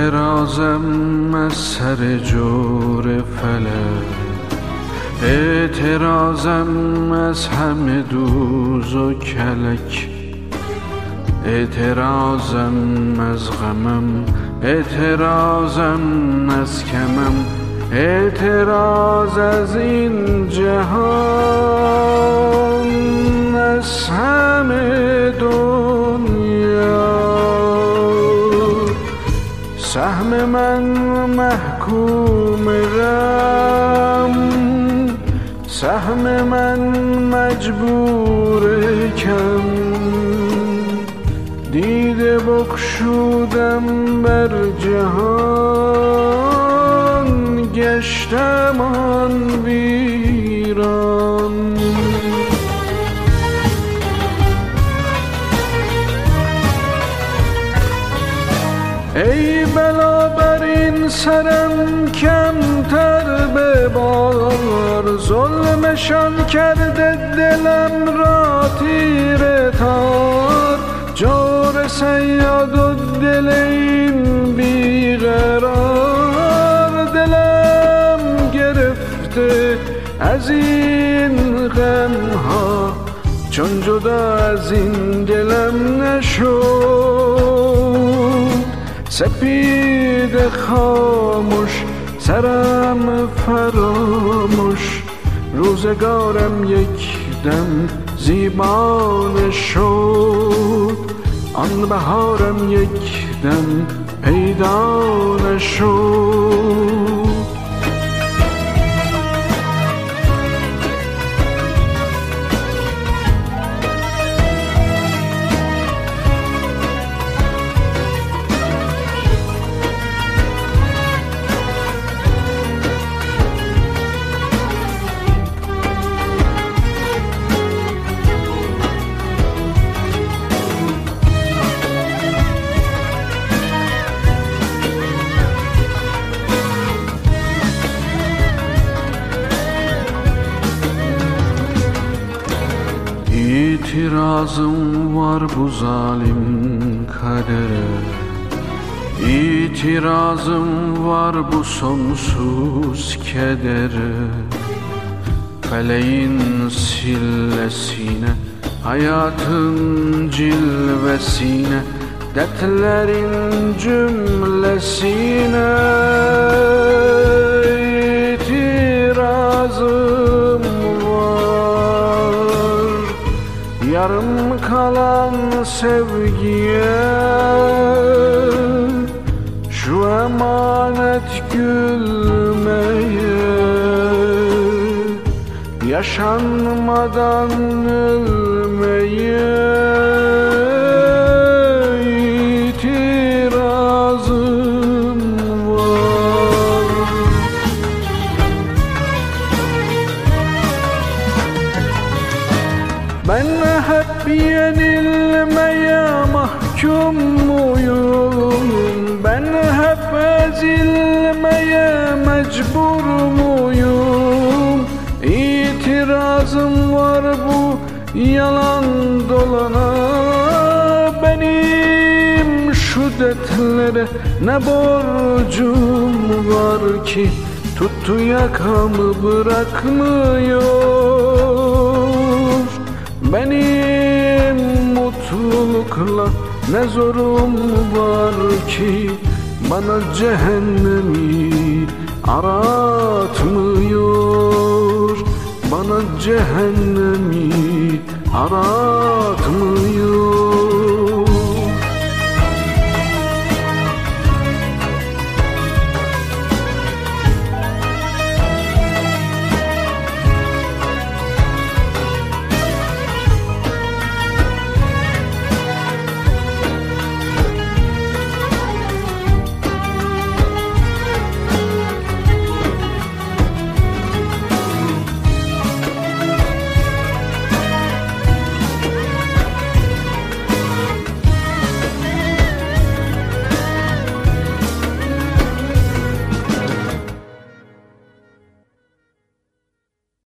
اعتراضم از سر جور فلک، اعتراضم از همه دوز و کلک، اعتراضم از غمم، اعتراضم از کمم، اعتراض از این جهان، از همه دنیا. سهم من محکوم غم، سهم من مجبور کم، دیده بگشودم بر جهان، گشتم آن ویران. ای بلا بر این سرم کمتر ببار، ظلمشان کرده دلم را تیره تار، جور صیاد و دل این بیقرار، دلم گرفته از این غمها، چون جدا از این دلم نشد، سپید خاموش سرم فراموش، روزگارم یک دم زیبا نشد، آن بهارم یک دم پیدا نشد. İtirazım var bu zalim kadere, İtirazım var bu sonsuz kedere. Feleğin sillesine, hayatın cilvesine, dertlerin cümlesine itirazım var. Yarım kalan sevgiye, şu emanet gülmeye, yaşanmadan ölmeye itirazım var. Ben hep yenilmeye mahkum muyum? Ben hep ezilmeye mecbur muyum? İtirazım var bu yalan dolana, benim şu dertlere ne borcum var ki, tuttu yakamı bırakmıyor. Benim mutlulukla ne zorum var ki, bana cehennemi aratmıyor. Bana cehennemi aratmıyor.